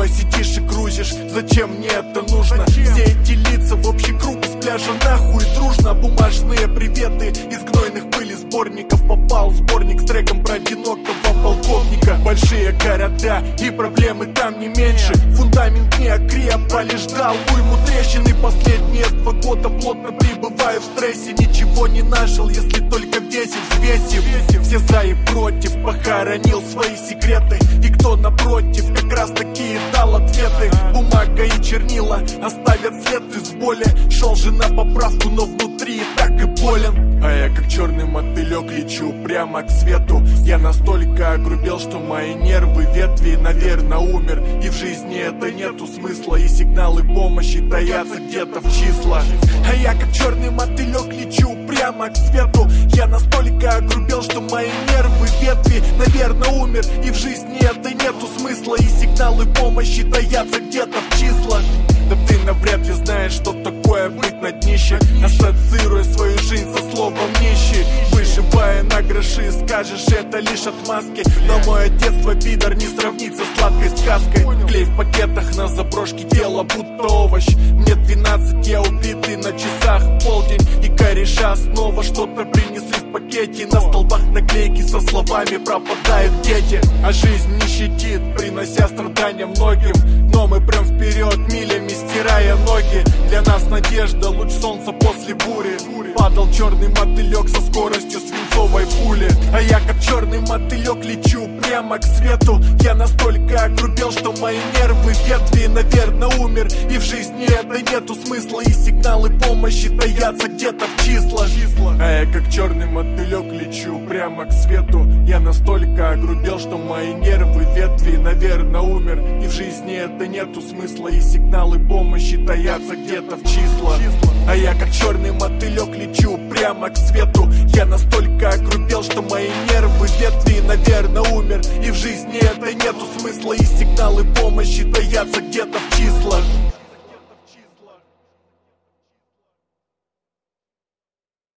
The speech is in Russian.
Порой сидишь и грузишь, зачем мне это нужно? Все эти лица в общий круг из пляжа нахуй дружно. Бумажные приветы из гнойных пыли сборников. Попал в сборник с треком про одинокого полковника. Большие города и проблемы там не меньше. Фундамент не окреп, лишь дал уйму трещин. И последние 2 года плотно пребываю в стрессе. Ничего не нажил, если только весить взвесив. Все за и против, похоронил свои секреты. И кто напротив, как раз такие дал ответы. Бумага и чернила оставят след из боли. Шел же на поправку, но внутри и так и болен. А я как черный мотылек лечу прямо к свету. Я настолько огрубел, что мои нервы ветви, наверное, умер. И в жизни это нету смысла. И сигналы помощи таятся где-то в числах. А я как черный мотылек лечу прямо к свету. Я настолько огрубел, что мои нервы ветви, наверное, умер. И в жизни это нету смысла. И сигналы помощи таятся где-то в числах. Да ты навряд ли знаешь, что такое быть на днище. Ассоциируя свою жизнь со словом нищий. Выживая на гроши, скажешь, это лишь отмазки. Но мое детство, пидор, не сравнится с сладкой сказкой. Клей в пакетах на заброшке, тело будто овощ. Мне 12, я убитый, на часах полдень. И кореша снова что-то принесли в пакете. На столбах наклейки со словами пропадают дети. А жизнь не щадит, принося страдания многим. Но мы прям вперед, милями стирая ноги. Для нас надежда, луч солнца после бури. Падал черный мотылек со скоростью свинцовой пули. А я как черный мотылек лечу прямо к свету. Я настолько огрубел, что мои нервы ветви, наверное, умер. И в жизни это нету смысла. И сигналы помощи таятся где-то в числах. А я как черный мотылек лечу прямо к свету. Я настолько огрубел, что мои нервы ветви, наверное, умер. И в жизни это нету смысла. И сигналы помощи таятся где-то в числах. А я как черный мотылек лечу прямо к свету. Я настолько огрубел, что мои нервы ветви, наверное, умер. И в жизни это нету смысла. И сигналы помощи таятся где-то в числах.